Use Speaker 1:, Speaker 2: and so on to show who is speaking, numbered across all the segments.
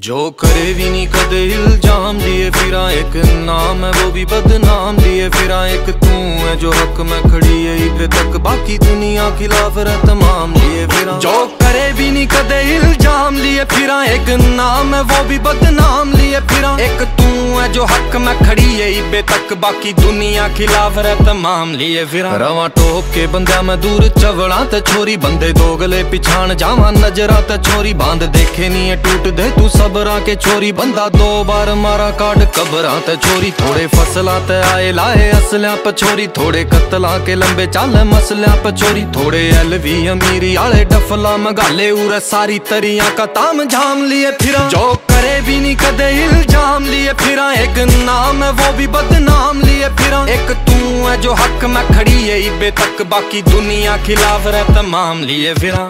Speaker 1: जो करे भी नहीं कदे इल्जाम लिए फिरा, एक नाम है वो भी बदनाम लिए फिरा। एक तू है जो हक में खड़ी है इबे तक, बाकी दुनिया खिलाफ है तमाम लिए फिरा। जो करे भी नहीं कदे इल्जाम लिए फिरा, एक नाम है वो भी बदनाम लिए फिरा। एक तू है जो हक में खड़ी है इबे तक, बाकी दुनिया खिलाफ है तमाम लिए फिरा। रवा टोप के बंदा मैं दूर चवड़ा ते छोरी, बंदे दोगले पिछाण जावा नजरा ते छोरी। बांध देखे नहीं है टूट दे तू सबरा के छोरी, बंदा 2 बार मारा काट कबरा ते छोरी। थोड़े फसला ते आए लाए असल्या पे छोरी, थोड़े कतला के लंबे चाले मसल्या पे छोरी। थोड़े एलवी अमीरी आले डफला मगाले उरे सारी तरिया का ताम झाम लिए फिरा। जो करे भी नहीं कदे इल्जाम लिए फिरा, एक नाम है वो भी बदनाम लिए फिरा। एक तू है जो हक में खड़ी है इबे तक, बाकी दुनिया खिलाफ है तमाम लिए फिरा।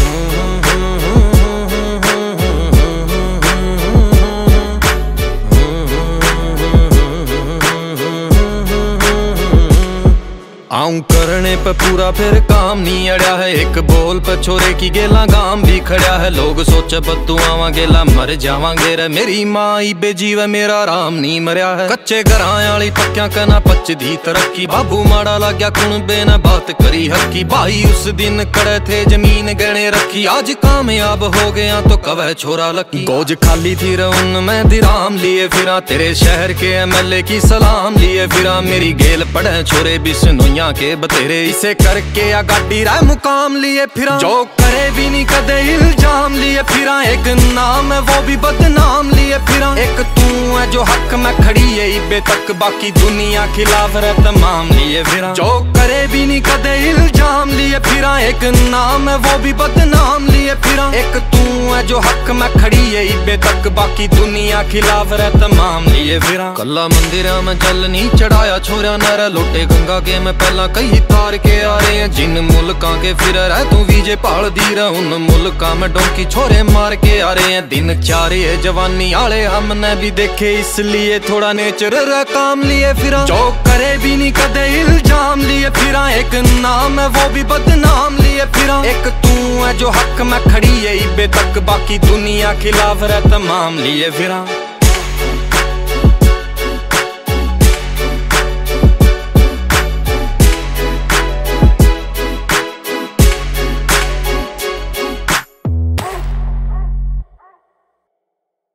Speaker 1: आऊं करने पे पूरा फिर काम नहीं अड़या है, एक बोल पे छोरे की गेला गाम भी खड़ा है। लोग सोचे बत्तू आवा गेला मर जावांगे रे, मेरी माँ इबे जीवे मेरा राम नहीं मरया है। कच्चे घरां आली पक्या कना पच दी तरक्की, बाबू माड़ा लाग्या कुणबे ने बात करी हकी। भाई उस दिन कड़े थे जमीन गहने रखी, आज कामयाब हो गया तो कवे छोरा लकी। गोज खाली थी रउन में दिराम लिए फिरा, तेरे शहर के MLA की सलाम लिए फिरा। मेरी गेल पड़े छोरे बिश्नोइया के बतेरे, इसे करके या गाड़ी राय मुकाम लिए फिरा। जो करे भी नहीं कदे इल्जाम लिए फिरा, एक नाम है वो भी बदनाम लिए फिरा। एक तू है जो हक में खड़ी है इबे तक, बाकी दुनिया खिलाफ है तमाम लिए फिरा। जो करे भी नहीं कदे इल्जाम लिए फिरा, एक नाम है वो भी बदनाम लिए फिरा। एक तू है जो हक में खड़ी है इबे तक, बाकी दुनिया खिलाफ है तमाम लिए फिरा। कल्ला मंदिरा में जल नहीं चढ़ाया छोरा नर, लोटे गंगा के मैं पहला कई तार के आ रहे हैं। जिन मुल्का के फिर रह तू वीजे पाल दी रहा, उन मुल्का में डोंकी छोरे मार के आ रहे हैं। दिन चारे जवानी आले हमने भी देखे, इसलिए थोड़ा नेचर काम लिए फिरा। जो करे भी नहीं कदे इल्जाम लिए फिरा, एक नाम है वो भी बदनाम लिए फिरा। एक तू है जो हक में खड़ी है इबे तक, बाकी दुनिया खिलाफ है तमाम लिए फिरा।